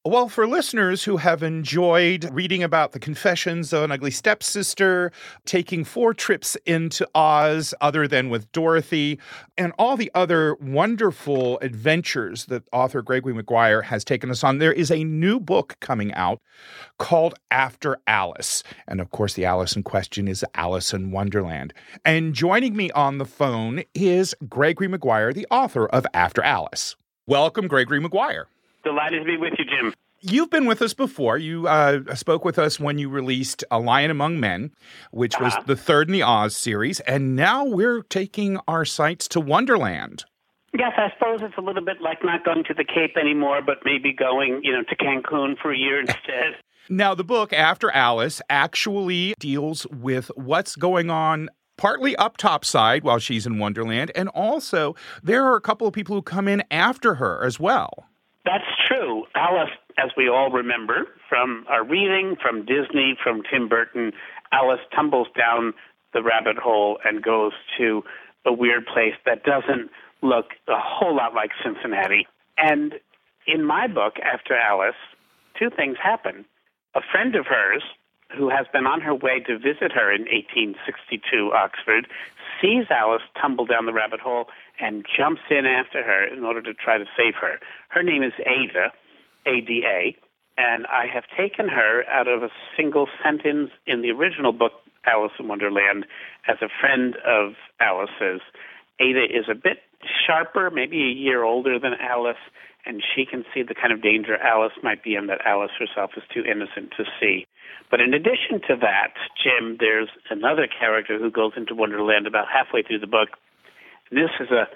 Well, for listeners who have enjoyed reading about the Confessions of an Ugly Stepsister, taking 4 trips into Oz other than with Dorothy, and all the other wonderful adventures that author Gregory Maguire has taken us on, there is a new book coming out called After Alice. And of course, the Alice in question is Alice in Wonderland. And joining me on the phone is Gregory Maguire, the author of After Alice. Welcome, Gregory Maguire. Delighted to be with you, Jim. You've been with us before. You spoke with us when you released A Lion Among Men, which was the third in the Oz series, and now we're taking our sights to Wonderland. Yes, I suppose it's a little bit like not going to the Cape anymore, but maybe going, to Cancun for a year instead. Now, the book, After Alice, actually deals with what's going on partly up topside while she's in Wonderland, and also there are a couple of people who come in after her as well. That's true. Alice, as we all remember from our reading, from Disney, from Tim Burton, Alice tumbles down the rabbit hole and goes to a weird place that doesn't look a whole lot like Cincinnati. And in my book, After Alice, 2 things happen. A friend of hers, who has been on her way to visit her in 1862 Oxford, sees Alice tumble down the rabbit hole and jumps in after her in order to try to save her. Her name is Ada, A-D-A, and I have taken her out of a single sentence in the original book, Alice in Wonderland, as a friend of Alice's. Ada is a bit sharper, maybe a year older than Alice, and she can see the kind of danger Alice might be in that Alice herself is too innocent to see. But in addition to that, Jim, there's another character who goes into Wonderland about halfway through the book. This is a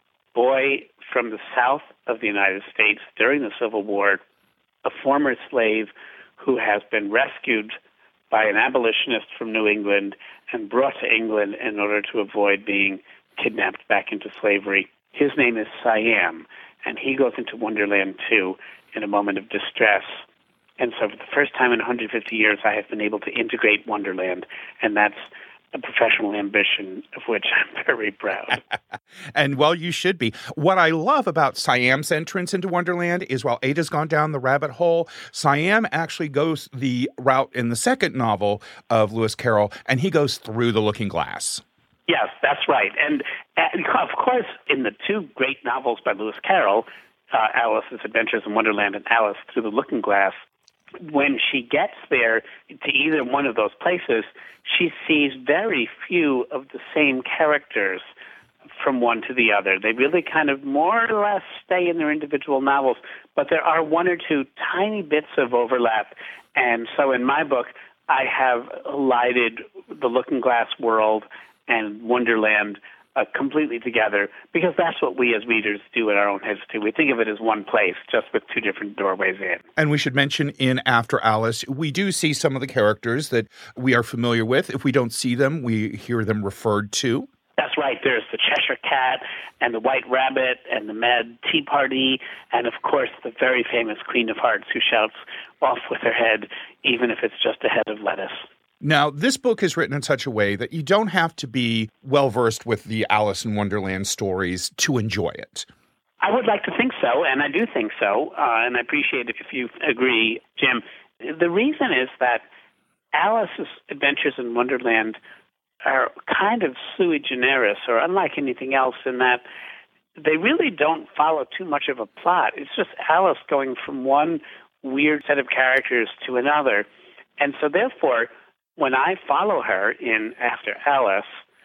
boy from the south of the United States during the Civil War, a former slave who has been rescued by an abolitionist from New England and brought to England in order to avoid being kidnapped back into slavery. His name is Siam, and he goes into Wonderland, too, in a moment of distress. And so for the first time in 150 years, I have been able to integrate Wonderland, and that's a professional ambition of which I'm very proud. And, well, you should be. What I love about Siam's entrance into Wonderland is while Ada's gone down the rabbit hole, Siam actually goes the route in the second novel of Lewis Carroll, and he goes through the looking glass. Yes, that's right. And of course, in the 2 great novels by Lewis Carroll, Alice's Adventures in Wonderland and Alice Through the Looking Glass, when she gets there to either one of those places, she sees very few of the same characters from one to the other. They really kind of more or less stay in their individual novels, but there are 1 or 2 tiny bits of overlap. And so in my book, I have lighted the Looking Glass world and Wonderland completely together, because that's what we as readers do in our own heads too. We think of it as one place, just with 2 different doorways in. And we should mention in After Alice, we do see some of the characters that we are familiar with. If we don't see them, we hear them referred to. That's right. There's the Cheshire Cat and the White Rabbit and the Mad Tea Party, and of course the very famous Queen of Hearts who shouts off with her head, even if it's just a head of lettuce. Now, this book is written in such a way that you don't have to be well-versed with the Alice in Wonderland stories to enjoy it. I would like to think so, and I do think so, and I appreciate it if you agree, Jim. The reason is that Alice's Adventures in Wonderland are kind of sui generis, or unlike anything else, in that they really don't follow too much of a plot. It's just Alice going from one weird set of characters to another. And so therefore, when I follow her in After Alice,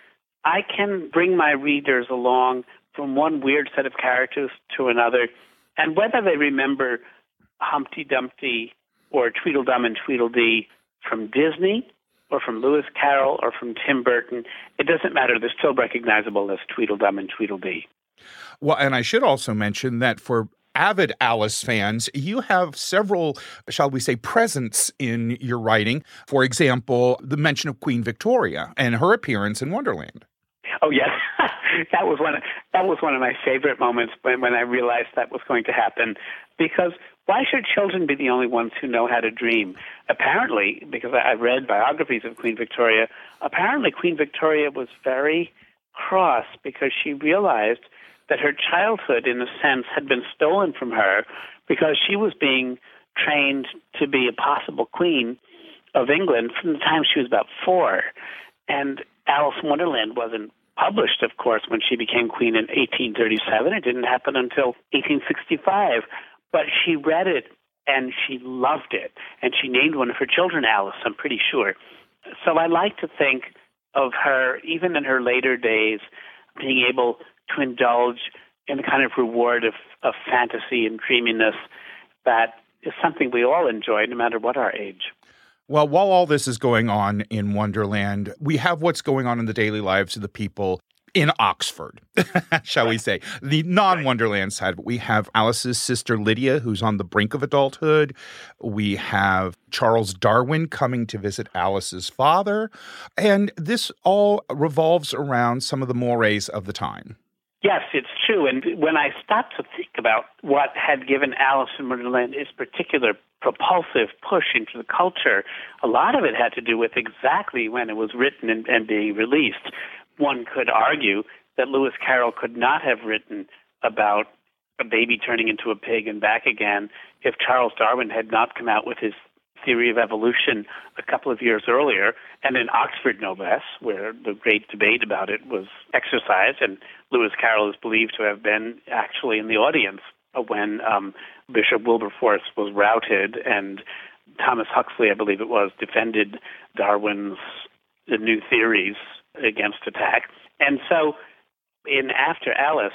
I can bring my readers along from one weird set of characters to another, and whether they remember Humpty Dumpty or Tweedledum and Tweedledee from Disney or from Lewis Carroll or from Tim Burton, it doesn't matter. They're still recognizable as Tweedledum and Tweedledee. Well, and I should also mention that for avid Alice fans, you have several, shall we say, presents in your writing. For example, the mention of Queen Victoria and her appearance in Wonderland. Oh, yes. That was one of my favorite moments when I realized that was going to happen. Because why should children be the only ones who know how to dream? Apparently, because I read biographies of Queen Victoria, apparently Queen Victoria was very cross because she realized that her childhood, in a sense, had been stolen from her because she was being trained to be a possible queen of England from the time she was about 4. And Alice in Wonderland wasn't published, of course, when she became queen in 1837. It didn't happen until 1865. But she read it and she loved it. And she named one of her children Alice, I'm pretty sure. So I like to think of her, even in her later days, being able to indulge in the kind of reward of fantasy and dreaminess that is something we all enjoy, no matter what our age. Well, while all this is going on in Wonderland, we have what's going on in the daily lives of the people in Oxford, shall we say, the non-Wonderland side. But we have Alice's sister Lydia, who's on the brink of adulthood. We have Charles Darwin coming to visit Alice's father. And this all revolves around some of the mores of the time. Yes, it's true. And when I stopped to think about what had given Alice in Wonderland its particular propulsive push into the culture, a lot of it had to do with exactly when it was written and being released. One could argue that Lewis Carroll could not have written about a baby turning into a pig and back again if Charles Darwin had not come out with his theory of evolution a couple of years earlier, and in Oxford, no less, where the great debate about it was exercised, and Lewis Carroll is believed to have been actually in the audience when Bishop Wilberforce was routed, and Thomas Huxley, I believe it was, defended Darwin's the new theories against attack. And so in After Alice,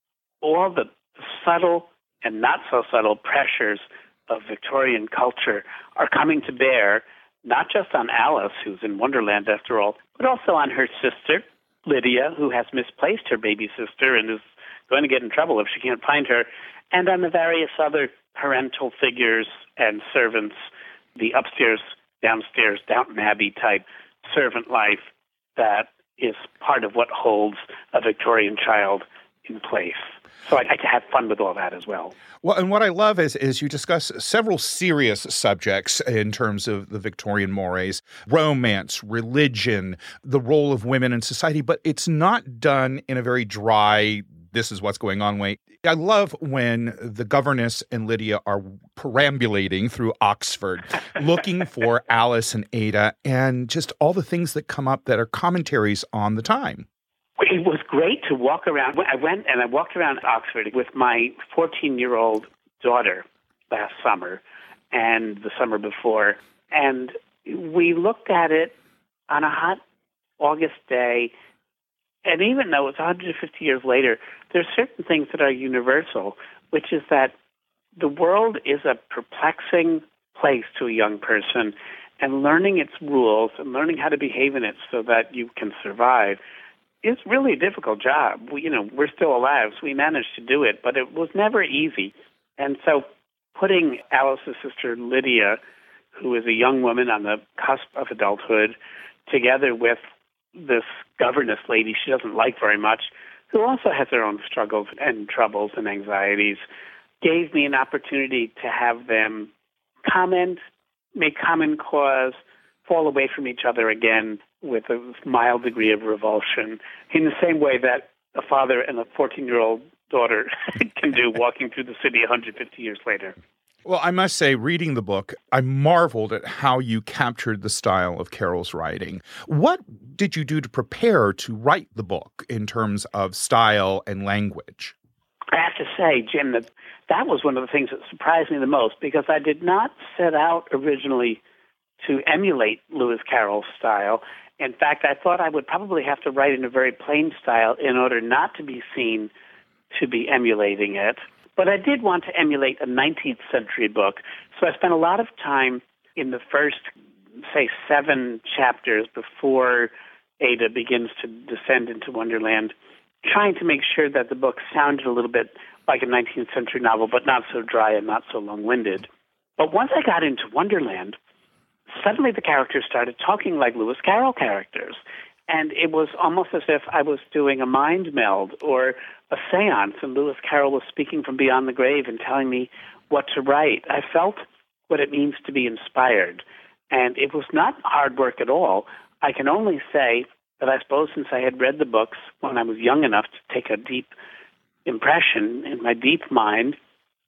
all the subtle and not so subtle pressures of Victorian culture are coming to bear, not just on Alice, who's in Wonderland after all, but also on her sister, Lydia, who has misplaced her baby sister and is going to get in trouble if she can't find her, and on the various other parental figures and servants, the upstairs, downstairs, Downton Abbey type servant life that is part of what holds a Victorian child in place. So I have fun with all that as well. Well, and what I love is you discuss several serious subjects in terms of the Victorian mores, romance, religion, the role of women in society, but it's not done in a very dry, this is what's going on way. I love when the governess and Lydia are perambulating through Oxford, looking for Alice and Ada, and just all the things that come up that are commentaries on the time. It was great to walk around. I walked around Oxford with my 14-year-old daughter last summer and the summer before, and we looked at it on a hot August day. And even though it's 150 years later, there's certain things that are universal, which is that the world is a perplexing place to a young person, and learning its rules and learning how to behave in it so that you can survive is really a difficult job. We're still alive, so we managed to do it, but it was never easy. And so putting Alice's sister Lydia, who is a young woman on the cusp of adulthood, together with this governess lady she doesn't like very much, who also has her own struggles and troubles and anxieties, gave me an opportunity to have them comment, make common cause, fall away from each other again with a mild degree of revulsion, in the same way that a father and a 14-year-old daughter can do walking through the city 150 years later. Well, I must say, reading the book, I marveled at how you captured the style of Carroll's writing. What did you do to prepare to write the book in terms of style and language? I have to say, Jim, that was one of the things that surprised me the most, because I did not set out originally to emulate Lewis Carroll's style. In fact, I thought I would probably have to write in a very plain style in order not to be seen to be emulating it. But I did want to emulate a 19th century book, so I spent a lot of time in the first, say, 7 chapters before Ada begins to descend into Wonderland, trying to make sure that the book sounded a little bit like a 19th century novel, but not so dry and not so long-winded. But once I got into Wonderland, suddenly the characters started talking like Lewis Carroll characters. And it was almost as if I was doing a mind meld or a seance, and Lewis Carroll was speaking from beyond the grave and telling me what to write. I felt what it means to be inspired. And it was not hard work at all. I can only say that I suppose since I had read the books when I was young enough to take a deep impression in my deep mind,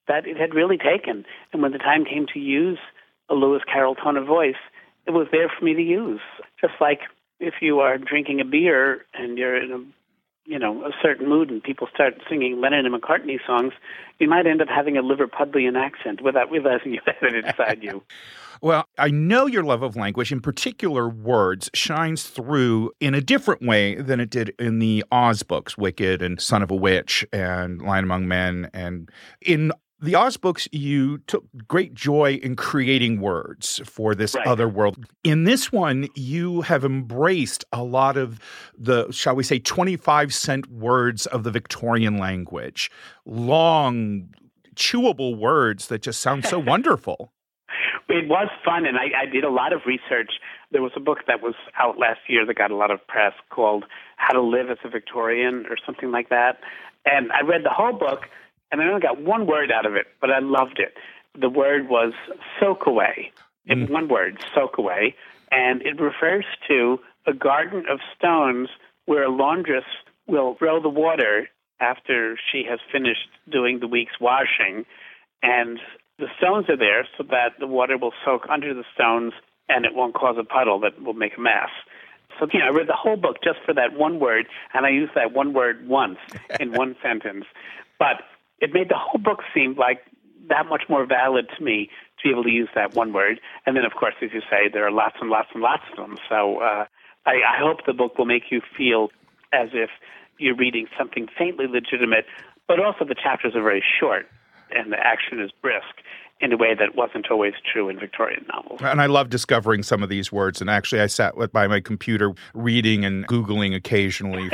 that it had really taken. And when the time came to use a Lewis Carroll tone of voice, it was there for me to use. Just like if you are drinking a beer and you're in a certain mood and people start singing Lennon and McCartney songs, you might end up having a Liverpudlian accent without realizing you had it inside you. Well, I know your love of language, in particular words, shines through in a different way than it did in the Oz books, Wicked and Son of a Witch and Lion Among Men. And in the Oz books, you took great joy in creating words for this other world. In this one, you have embraced a lot of the, shall we say, 25-cent words of the Victorian language. Long, chewable words that just sound so wonderful. It was fun, and I did a lot of research. There was a book that was out last year that got a lot of press called How to Live as a Victorian or something like that. And I read the whole book, and I only got one word out of it, but I loved it. The word was soak away. In one word, soak away. And it refers to a garden of stones where a laundress will throw the water after she has finished doing the week's washing. And the stones are there so that the water will soak under the stones and it won't cause a puddle that will make a mess. So, I read the whole book just for that one word, and I used that one word once in one sentence. But it made the whole book seem like that much more valid to me to be able to use that one word. And then, of course, as you say, there are lots and lots and lots of them. So I hope the book will make you feel as if you're reading something faintly legitimate, but also the chapters are very short and the action is brisk in a way that wasn't always true in Victorian novels. And I love discovering some of these words. And actually, I sat by my computer reading and Googling occasionally.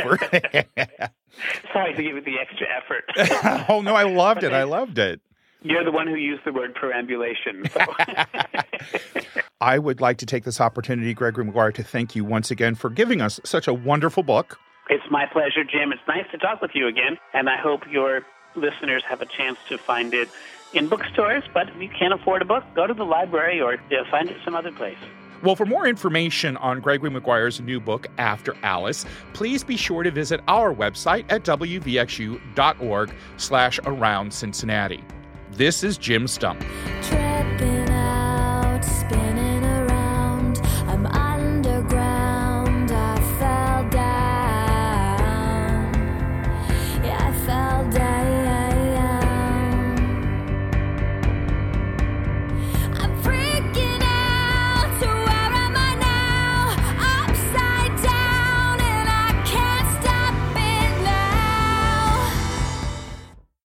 Sorry to give it the extra effort. Oh, no, I loved it. I loved it. You're the one who used the word perambulation. So. I would like to take this opportunity, Gregory Maguire, to thank you once again for giving us such a wonderful book. It's my pleasure, Jim. It's nice to talk with you again. And I hope your listeners have a chance to find it in bookstores, but if you can't afford a book, go to the library or find it some other place. Well, for more information on Gregory Maguire's new book, After Alice, please be sure to visit our website at wvxu.org/around Cincinnati. This is Jim Stump.